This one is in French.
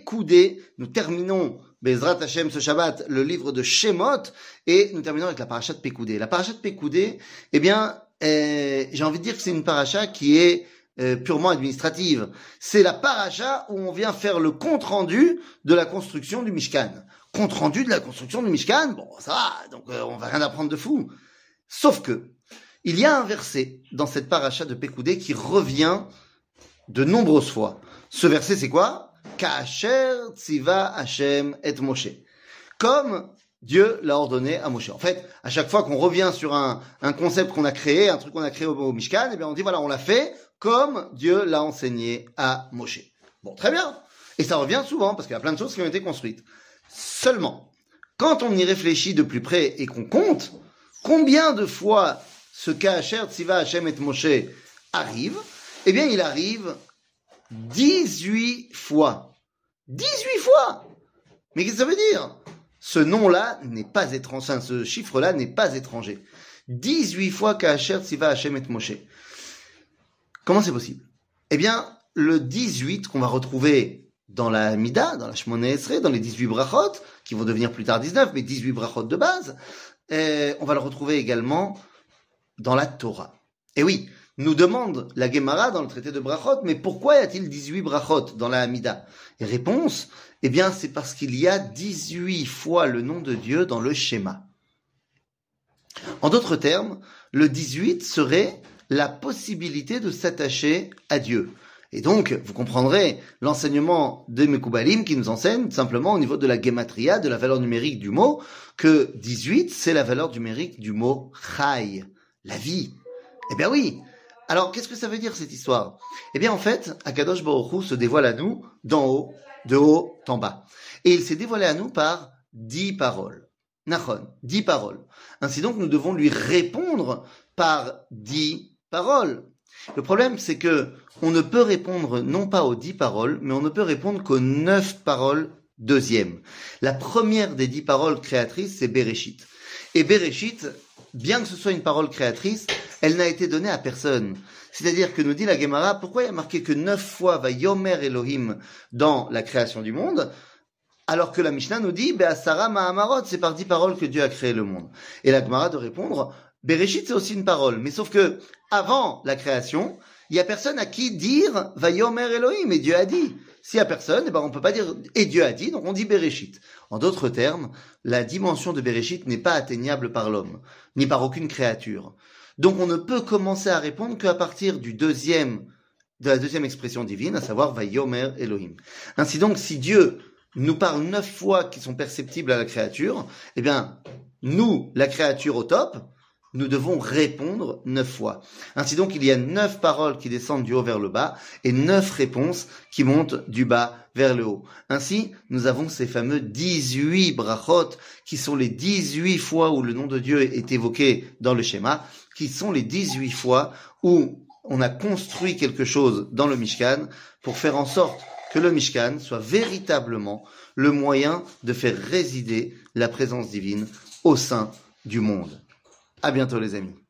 Pekoudé. Nous terminons, Bezrat Hashem, ce Shabbat, le livre de Shemot, et nous terminons avec la paracha de Pekoudé. La paracha de Pekoudé, eh bien, j'ai envie de dire que c'est une paracha qui est purement administrative. C'est la paracha où on vient faire le compte-rendu de la construction du Mishkan. Compte-rendu de la construction du Mishkan, bon, ça va, donc on va rien apprendre de fou. Sauf que, il y a un verset dans cette paracha de Pekoudé qui revient de nombreuses fois. Ce verset, c'est quoi? Ka'asher tziva Hashem et Moshe. Comme Dieu l'a ordonné à Moshe. En fait, à chaque fois qu'on revient sur un concept qu'on a créé, un truc qu'on a créé au Mishkan, eh bien on dit voilà, on l'a fait comme Dieu l'a enseigné à Moshe. Bon, très bien. Et ça revient souvent parce qu'il y a plein de choses qui ont été construites. Seulement, quand on y réfléchit de plus près et qu'on compte, combien de fois ce Ka'asher tziva Hashem et Moshe arrive? Eh bien, il arrive 18 fois. 18 fois! Mais qu'est-ce que ça veut dire? Ce nom-là n'est pas étranger, ce chiffre-là n'est pas étranger. 18 fois Ka'asher tziva Hashem et Moshe. Comment c'est possible? Eh bien, le 18 qu'on va retrouver dans la Mida, dans la Shmoneh Esrei, dans les 18 brachot, qui vont devenir plus tard 19, mais 18 brachot de base, on va le retrouver également dans la Torah. Et oui, nous demande la Gemara dans le traité de brachot, mais pourquoi y a-t-il 18 brachot dans la Hamida? Et réponse, eh bien, c'est parce qu'il y a 18 fois le nom de Dieu dans le schéma. En d'autres termes, le 18 serait la possibilité de s'attacher à Dieu. Et donc, vous comprendrez l'enseignement des Mekoubalim qui nous enseigne simplement au niveau de la Gematria, de la valeur numérique du mot, que 18, c'est la valeur numérique du mot Chai, la vie. Eh bien oui. Alors, qu'est-ce que ça veut dire cette histoire? Eh bien, en fait, Akadosh Baruch Hu se dévoile à nous d'en haut, de haut en bas. Et il s'est dévoilé à nous par 10 paroles. Nachon, 10 paroles. Ainsi donc, nous devons lui répondre par 10 paroles. Le problème, c'est que on ne peut répondre non pas aux 10 paroles, mais on ne peut répondre qu'aux 9 paroles deuxièmes. La première des 10 paroles créatrices, c'est Bereshit. Et Bereshit, bien que ce soit une parole créatrice, elle n'a été donnée à personne. C'est-à-dire que nous dit la Gemara, pourquoi il y a marqué que 9 fois va Yomer Elohim dans la création du monde, alors que la Mishnah nous dit, Be'asara Ma'amarot, c'est par 10 paroles que Dieu a créé le monde. Et la Gemara de répondre, Bereshit c'est aussi une parole, mais sauf que, avant la création, il y a personne à qui dire va Yomer Elohim, et Dieu a dit. S'il y a personne, eh ben on peut pas dire et Dieu a dit, donc on dit Bereshit. En d'autres termes, la dimension de Bereshit n'est pas atteignable par l'homme, ni par aucune créature. Donc on ne peut commencer à répondre qu'à partir de la deuxième expression divine, à savoir va Yomer Elohim. Ainsi donc, si Dieu nous parle 9 fois qui sont perceptibles à la créature, eh bien, nous, la créature au top, nous devons répondre 9 fois. Ainsi donc, il y a 9 paroles qui descendent du haut vers le bas et 9 réponses qui montent du bas vers le haut. Ainsi, nous avons ces fameux 18 brachot qui sont les 18 fois où le nom de Dieu est évoqué dans le schéma, qui sont les 18 fois où on a construit quelque chose dans le Mishkan pour faire en sorte que le Mishkan soit véritablement le moyen de faire résider la présence divine au sein du monde. À bientôt les amis.